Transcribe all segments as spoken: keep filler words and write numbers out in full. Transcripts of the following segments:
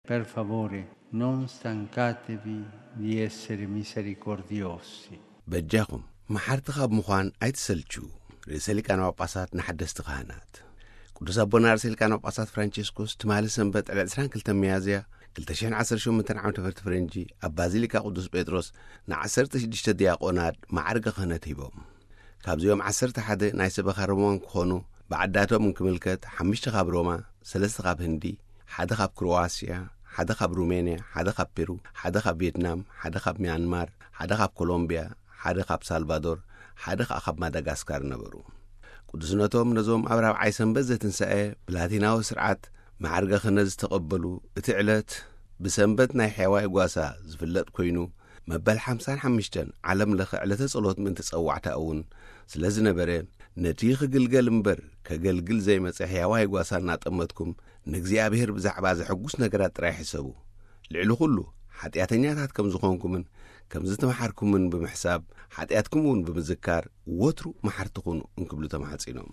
Per favore, non stancatevi di essere misericordiosi. በጃኹም ማሕርቲ ኻብ ምዃን ኣይትሰልቹ። ርእሰ ሊቃነ ጳጳሳት ንሓደስቲ ካህናት ቅዱስ አቦና ርእሰ ሊቃነ ጳጳሳት ፍራንቺስኮስ ትማሊ ሰንበት ዕለት عشرين وثلاثين ሚያዝያ ሁለት ሺህ ዓሰርተ ሸሞንተ ዓመተ ምህረት ፈረንጂ ኣብ ባዚሊካ ቅዱስ ጴጥሮስ ንዓሰርተ ሽዱሽተ ዲያቆናት ማዕርገ ክህነት ሂቦም። ካብዚኦም ዓሰርተ ሓደ ናይ ሰበኻ ሮማን ክኾኑ ብዓዳቶም እንክምልከት ሓሙሽተ ካብ ሮማ፣ ሰለስተ ካብ ህንዲ፣ ሓደ ካብ ክሮዋስያ፣ ሓደ ካብ ሩሜንያ፣ ሓደ ካብ ፔሩ፣ ሓደ ካብ ቪየትናም፣ ሓደ ካብ ሚያንማር፣ ሓደ ካብ ኮሎምቢያ፣ ሓደ ካብ ሳልቫዶር፣ ሓደ ካብ ማዳጋስካር ነበሩ። ቅዱስነቶም ነዞም ኣብ ራብዓይ ሰንበት ዘትንሳኤ ብላቲናዊ ስርዓት ማዕርገ ክህነት ዝተቐበሉ እቲ ዕለት ብሰንበት ናይ ሕያዋይ ጓሳ ዝፍለጥ ኮይኑ መበል ሓምሳ ወሓሙሽተ ዓለም ለኸ ዕለተ ጸሎት ምእንቲ ጸዋዕታ እውን ስለ ዝነበረ ነቲ ክግልገል እምበር ከገልግል ዘይመጸ ሕያዋይ ጓሳ እናጠመትኩም ንእግዚአብሔር ብዛዕባ ዘሐጉስ ነገራት ጥራይ ሕሰቡ። ልዕሊ ኩሉ ሓጢአተኛታት ከም ዝኾንኩምን ከም ዝተመሓርኩምን ብምሕሳብ ሓጢአትኩም እውን ብምዝካር ወትሩ መሓርቲ ኩኑ እንክብሉ ተማሕጺኖም።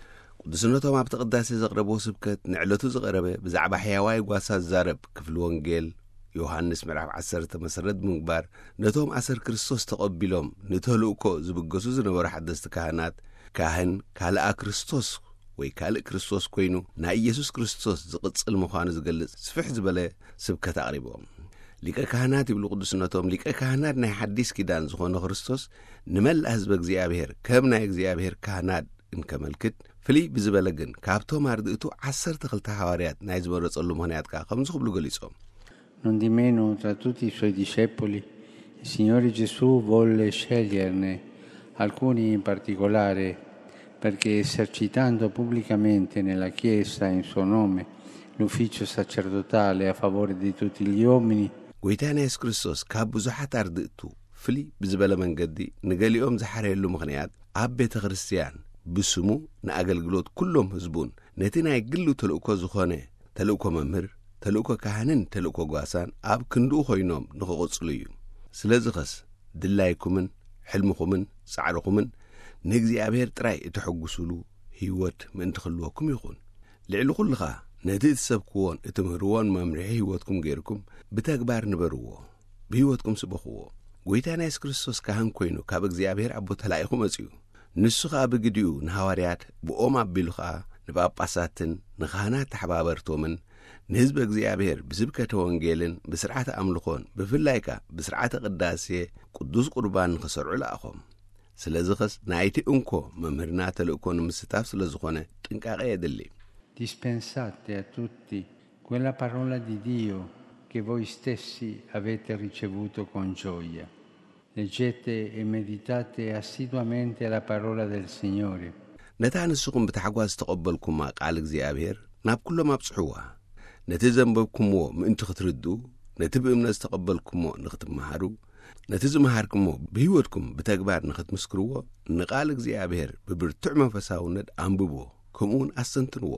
ቅዱስነቶም ኣብ ተቕዳሴ ዘቕረቦ ስብከት ንዕለቱ ዝቐረበ ብዛዕባ ሕያዋይ ጓሳ ዝዛረብ ክፍሊ ወንጌል ዮሐንስ ምዕራፍ ዓሰርተ መሰረት ብምግባር ነቶም ኣሰር ክርስቶስ ተቐቢሎም ንተልእኮ ዝብገሱ ዝነበሩ ሓደስቲ ካህናት ካህን ካልአ ክርስቶስ ወይ ካልእ ክርስቶስ ኮይኑ ናይ ኢየሱስ ክርስቶስ ዝቕጽል ምዃኑ ዝገልጽ ስፍሕ ዝበለ ስብከት ኣቕሪቦም። ሊቀ ካህናት ይብሉ ቅዱስነቶም ሊቀ ካህናት ናይ ሓዲስ ኪዳን ዝኾነ ክርስቶስ ንመላእ ህዝቢ እግዚኣብሔር ከም ናይ እግዚኣብሔር ካህናት እንከመልክት ፍልይ ብዝበለ ግን ካብቶም ኣርድእቱ ዓሰርተ ክልተ ሐዋርያት ናይ ዝመረጸሉ ምኽንያት ከዓ ከምዚ ክብሉ ገሊጾም። Non di meno, tra tutti i suoi discepoli, il Signore Gesù volle sceglierne alcuni in particolare perché esercitando pubblicamente nella Chiesa in suo nome l'ufficio sacerdotale a favore di tutti gli uomini. ጎይታና ኢየሱስ ክርስቶስ ካብ ብዙሓት ኣርድእቱ ፍልይ ብዝበለ መንገዲ ንገሊኦም ዝሓረየሉ ምኽንያት ኣብ ቤተ ክርስቲያን ብስሙ ንኣገልግሎት ኩሎም ህዝቡን ነቲ ናይ ግሉ ተልእኮ ዝኾነ ተልእኮ መምህር፣ ተልእኮ ካህንን ተልእኮ ጓሳን ኣብ ክንድኡ ኮይኖም ንኽቕጽሉ እዩ። ስለዚ ኸስ ድላይኩምን ሕልምኹምን ጻዕርኹምን ንእግዚአብሔር ጥራይ እትሐጉሱሉ ህይወት ምእንቲ ክህልወኩም ይኹን። ልዕሊ ኩሉ ኸዓ ነቲ እትሰብክዎን እትምህርዎን መምርሒ ህይወትኩም ገይርኩም ብተግባር ንበርዎ፣ ብህይወትኩም ስበኽዎ። ጎይታና ኢየሱስ ክርስቶስ ካህን ኮይኑ ካብ እግዚኣብሔር ኣቦ ተላኢኹ መጺኡ። ንሱ ኸዓ ብግዲኡ ንሐዋርያት ብኦም ኣቢሉ ኸዓ ንጳጳሳትን ንኻህናት ተሓባበርቶምን ንህዝቢ እግዚኣብሔር ብስብከተ ወንጌልን ብስርዓተ ኣምልኾን ብፍላይካ ብስርዓተ ቅዳሴ ቅዱስ ቁርባን ንኽሰርዑ ለኣኾም። ስለዚ ኸስ ናይቲ እንኮ መምህርና ተልእኮ ንምስታፍ ስለ ዝኾነ ጥንቃቐ የድሊ። Dispensate a tutti quella parola di Dio che voi stessi avete ricevuto con gioia. Leggete e meditate assiduamente la parola del Signore. ነታ ንስኹም ብታሕጓስ ዝተቐበልኩማ ቃል እግዚኣብሔር ናብ ኩሎም ኣብጽሕዋ። ነቲ ዘንበብኩምዎ ምእንቲ ክትርድኡ፣ ነቲ ብእምነት ዝተቐበልኩሞ ንኽትመሃሩ፣ ነቲ ዝመሃርኩሞ ብህይወትኩም ብተግባር ንኽትምስክርዎ ንቃል እግዚኣብሔር ብብርቱዕ መንፈሳውነት አንብቦ ከምኡውን ኣስተንትንዎ።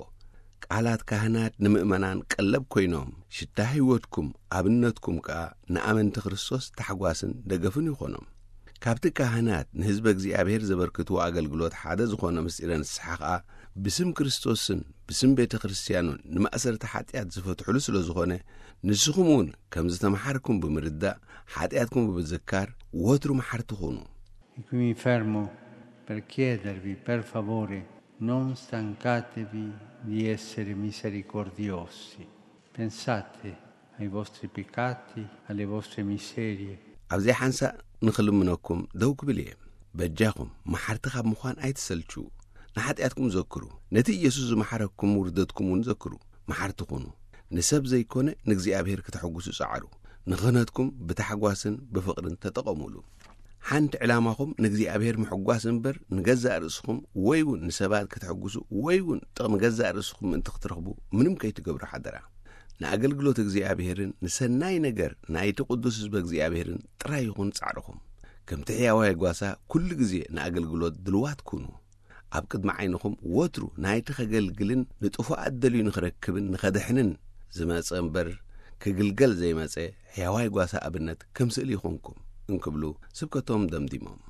ቃላት ካህናት ንምእመናን ቀለብ ኮይኖም ሽታ ህይወትኩም ኣብነትኩም ከዓ ንኣመንቲ ክርስቶስ ታሕጓስን ደገፍን ይኾኖም። ካብቲ ካህናት ንህዝቢ እግዚኣብሔር ዘበርክትዎ ኣገልግሎት ሓደ ዝኾነ ምስጢረ ንስሓ ከዓ ብስም ክርስቶስን ብስም ቤተ ክርስቲያኑን ንማእሰርቲ ሓጢአት ዝፈትሕሉ ስለ ዝኾነ ንስኹም እውን ከም ዝተመሓርኩም ብምርዳእ ሓጢአትኩም ብምዝካር ወትሩ መሓርቲ ኹኑ። E qui mi fermo per chiedervi, per favore, non stancatevi di essere misericordiosi. Pensate ai vostri peccati, alle vostre miserie. ኣብዚ ሓንሳእ ንኽልምነኩም ደው ክብል እየ። በጃኹም መሓርቲ ካብ ምዃን ኣይትሰልቹ። ንሓጢአትኩም ዘክሩ፣ ነቲ ኢየሱስ ዝመሓረኩም ውርደትኩም እውን ዘክሩ። መሓርቲ ኹኑ፣ ንሰብ ዘይኮነ ንእግዚአብሔር ክትሐጉሱ ጻዕሩ። ንኽህነትኩም ብታሕጓስን ብፍቕርን ተጠቐሙሉ። ሓንቲ ዕላማኹም ንእግዚአብሔር ምሕጓስ እምበር ንገዛእ ርእስኹም ወይ እውን ንሰባት ክትሐጉሱ ወይ እውን ጥቕሚ ገዛእ ርእስኹም ምእንቲ ክትረኽቡ ምንም ከይትገብሩ ሓደራ። ንኣገልግሎት እግዚኣብሔርን ንሰናይ ነገር ናይቲ ቅዱስ ህዝቢ እግዚኣብሔርን ጥራይ ይኹን ጻዕርኹም። ከምቲ ሕያዋይ ጓሳ ኩሉ ግዜ ንኣገልግሎት ድልዋት ኩኑ። ኣብ ቅድሚ ዓይንኹም ወትሩ ናይቲ ኸገልግልን ንጥፉእ ኣደልዩ ንኽረክብን ንኸድሕንን ዝመጸ እምበር ክግልገል ዘይመጸ ሕያዋይ ጓሳ ኣብነት ከም ስእሊ ይኹንኩም እንክብሉ ስብከቶም ደምዲሞም።